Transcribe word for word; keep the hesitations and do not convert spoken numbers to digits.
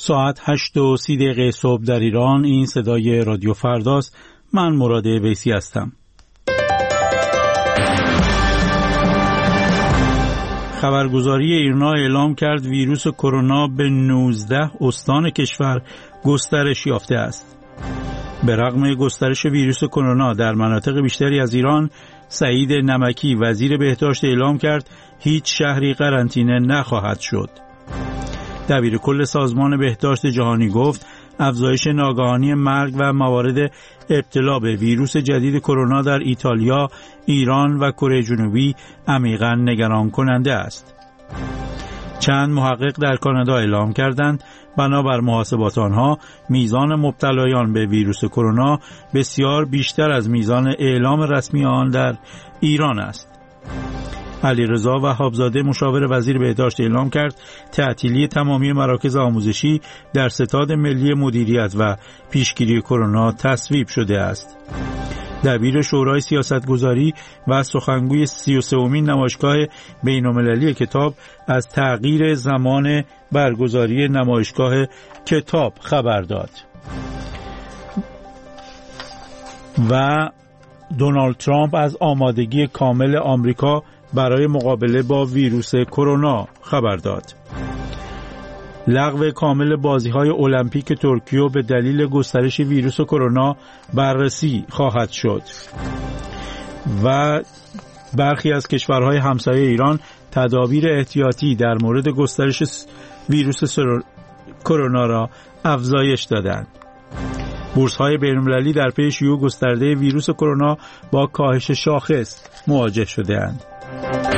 ساعت هشت و سی دقیقه صبح در ایران. این صدای رادیو فرداست. من مراد ویسی هستم. خبرگزاری ایرنا اعلام کرد ویروس کرونا به نوزده استان کشور گسترش یافته است. به رغم گسترش ویروس کرونا در مناطق بیشتری از ایران، سعید نمکی وزیر بهداشت اعلام کرد هیچ شهری قرنطینه نخواهد شد. دبیر کل سازمان بهداشت جهانی گفت افزایش ناگهانی مرگ و موارد ابتلا به ویروس جدید کرونا در ایتالیا، ایران و کره جنوبی عمیقاً نگران کننده است. چند محقق در کانادا اعلام کردند بنابر محاسبات آنها میزان مبتلایان به ویروس کرونا بسیار بیشتر از میزان اعلام رسمی آن در ایران است. علیرضا وهابزاده مشاور وزیر بهداشت اعلام کرد تعطیلی تمامی مراکز آموزشی در ستاد ملی مدیریت و پیشگیری کرونا تصویب شده است. دبیر شورای سیاستگذاری و سخنگوی سی و سومین نمایشگاه بین‌المللی کتاب از تغییر زمان برگزاری نمایشگاه کتاب خبر داد. و دونالد ترامپ از آمادگی کامل آمریکا برای مقابله با ویروس کرونا خبر داد. لغو کامل بازی‌های المپیک توکیو به دلیل گسترش ویروس کرونا بررسی خواهد شد. و برخی از کشورهای همسایه ایران تدابیر احتیاطی در مورد گسترش ویروس کرونا را افزایش دادند. بورس‌های بین‌المللی در پی شیوع گسترده ویروس کرونا با کاهش شاخص مواجه شده‌اند.